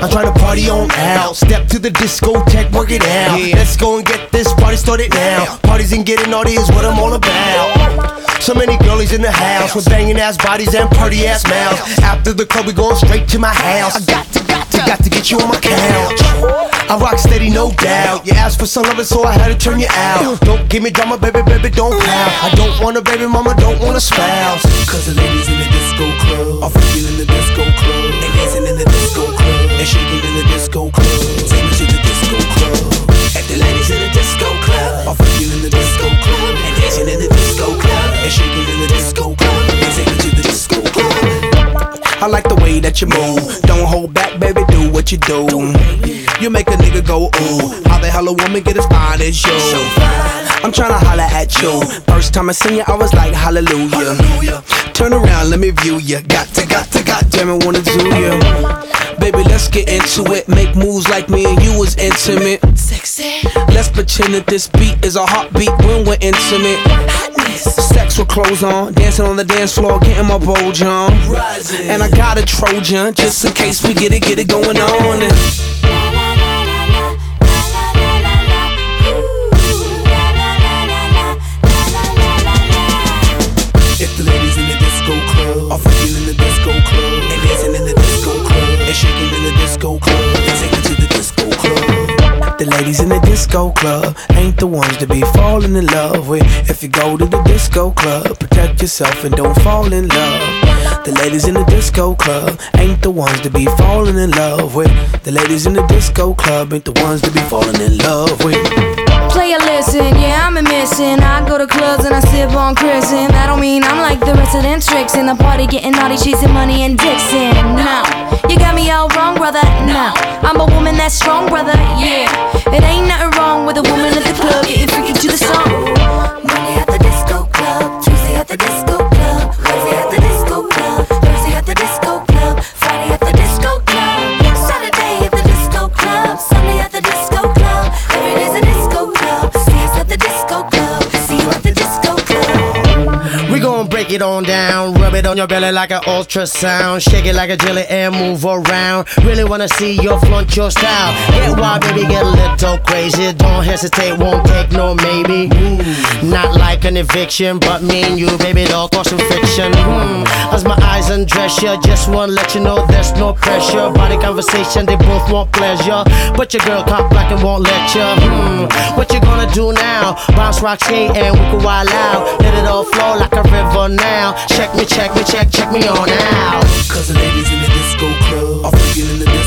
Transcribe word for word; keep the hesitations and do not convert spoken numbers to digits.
I'm trying to party on out. Step to the discotheque, work it out. Yeah. Let's go and get this party started now. Parties and getting naughty is what I'm all about. So many girlies in the house with banging ass bodies and pretty ass mouths. After the club, we going straight to my house. I got to, got to, got to get you on my couch. I rock steady, no doubt. You asked for some loving, so I had to turn you out. Don't give me drama, baby, baby, don't pout. I don't want a baby mama, don't want a spouse. Cause the ladies in the disco club are freaking in the disco club. They dancing in the disco club. They shaking in the disco club. Take me to the disco club. If the ladies in the disco club are freaking in the disco club. And dancing in the disco club. They shaking in the disco club. Take me to the disco club. I like the way that you move. Don't hold back, baby, do what you do. You make a nigga go ooh. How the hell a woman get as fine as you? I'm tryna holla at you. First time I seen you, I was like hallelujah. Turn around, let me view you. Got to, got to, goddamn it, wanna do you. Baby, let's get into it. Make moves like me and you was intimate. Sexy. Let's pretend that this beat is a heartbeat when we're intimate. Sex with clothes on, dancing on the dance floor, getting my bulge on. And I got a Trojan, just in case we get it, get it going on. If the ladies in the disco club are freaking in the disco club, and dancing in the disco club, and shaking in the disco club, and take it to the disco club. The ladies in the disco club ain't the ones to be falling in love with. If you go to the disco club, protect yourself and don't fall in love. The ladies in the disco club ain't the ones to be falling in love with. The ladies in the disco club ain't the ones to be falling in love with. Play a listen, yeah, I'm a missing. I go to clubs and I sip on Chrisin. That don't mean I'm like the rest of them tricks in the party, getting naughty, chasing money and Dixon. No, you got me all wrong, brother. No, I'm a woman that's strong, brother. Yeah, it ain't nothing wrong with a woman at the club getting freaky to the song. Monday at the disco club, Tuesday at the disco club, Wednesday at the disco club, Thursday at the disco club, Friday at the disco club, Saturday at the disco club, Sunday at the disco club. Every day's a disco club. See us at the disco club. See you at the disco club. We gon' break it on down, rub it on your belly like an ultrasound, shake it like a jelly and move around. Really wanna see you flaunt your style. Get wild, baby, get a little crazy. Don't hesitate, won't take no maybe. Mm. Not like an eviction, but me and you, baby, don't cause some friction. Mm. As my eyes undress you, just wanna let you know there's no pressure. Body conversation, they both want pleasure, but your girl cock black and won't let you. Mm. What you gonna do now? Bounce, rock, skate, and we can wild out. Let it all flow like a river now. Check me, check me, check, check me on out. Cause the ladies in the disco club are freaking in the disco